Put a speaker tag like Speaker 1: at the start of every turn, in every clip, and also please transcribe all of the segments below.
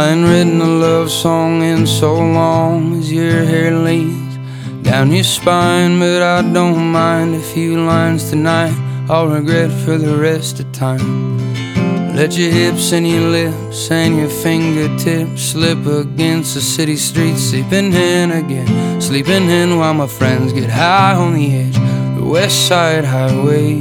Speaker 1: I ain't written a love song in so long as your hair leans down your spine, but I don't mind a few lines tonight I'll regret for the rest of time. Let your hips and your lips and your fingertips slip against the city streets, sleeping in again, sleeping in while my friends get high on the edge of the West Side Highway.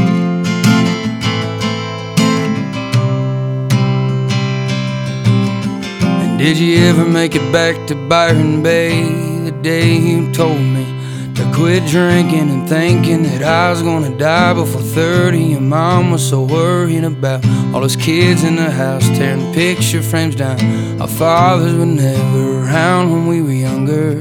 Speaker 1: And did you ever make it back to Byron Bay the day you told me to quit drinking and thinking that I was gonna die before 30? Your mom was so worried about all those kids in the house tearing picture frames down. Our fathers were never around when we were younger.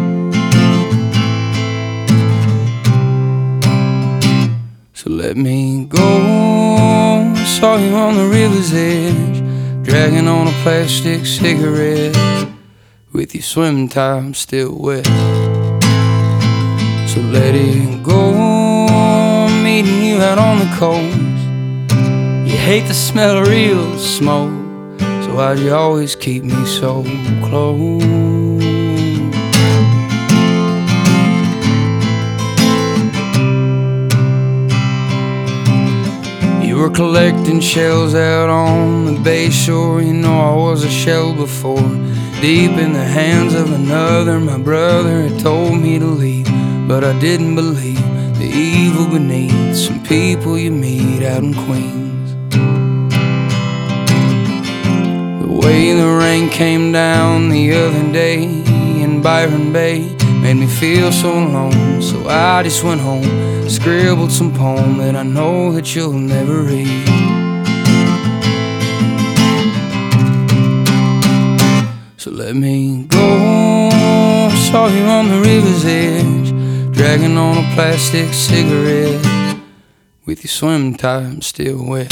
Speaker 1: So let me go. I saw you on the river's edge, dragging on a plastic cigarette, with your swim time still wet. So let it go. I'm meeting you out on the coast. You hate the smell of real smoke, so why'd you always keep me so close? You were collecting shells out on the bay shore. You know I was a shell before, deep in the hands of another. My brother had told me to leave, but I didn't believe the evil beneath some people you meet out in Queens. The way the rain came down the other day in Byron Bay made me feel so alone, so I just went home, scribbled some poem that I know that you'll never read. So let me go. I saw you on the river's edge, dragging on a plastic cigarette, with your swim time still wet.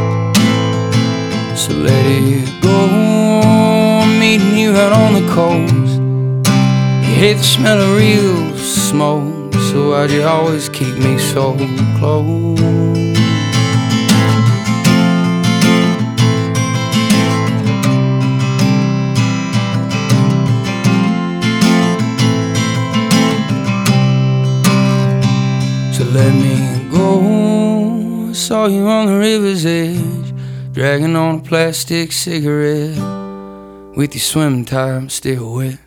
Speaker 1: So let it go. I'm meeting you out on the coast. You hate the smell of real smoke, so why'd you always keep me so close? So let me go. I saw you on the river's edge, dragging on a plastic cigarette, with your swim time still wet.